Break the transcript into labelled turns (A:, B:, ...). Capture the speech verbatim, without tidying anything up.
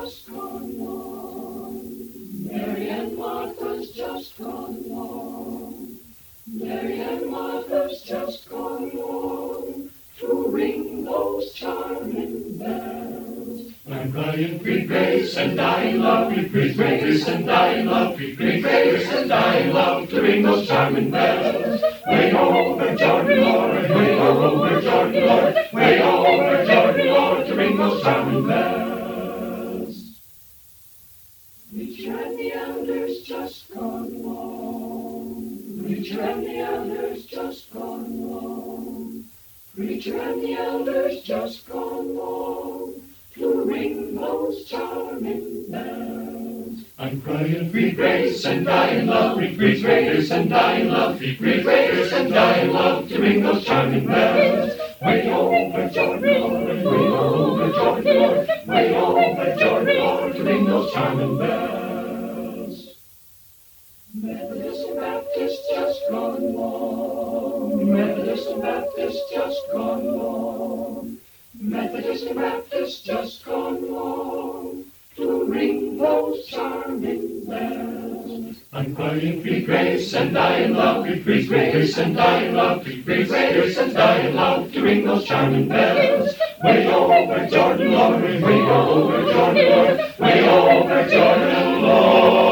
A: just gone wrong. Mary and Martha's just gone wrong. Mary and Martha's just gone wrong to ring those charming bells.
B: I'm crying, sweet grace, and I in love, sweet grace, and I in love, sweet grace, and I in love to ring those charming bells. Way over Jordan, Lord, way over Jordan, Lord, way over Jordan, Lord, to ring those charming bells.
A: Preacher and the elders just gone wrong. Preacher and the elders just gone wrong. Preacher and the elders just gone wrong to ring those charming bells.
B: I'm crying, sweet grace, and I in love, sweet grace, and I in love, sweet grace, and I in love to ring those charming bells. Way over Jordan, Lord, way over Jordan, Lord, way over Jordan, Lord, to ring those charming bells.
A: Methodist and Baptist just gone wrong. Methodist and Baptist just gone wrong. Methodist and Baptist just gone wrong to ring those charming bells.
B: I'm crying, sweet grace, and I in love, sweet grace, and I in love, sweet grace, and I in love to ring those charming bells. Way over Jordan, Lord, way over Jordan, Lord, way over Jordan, Lord.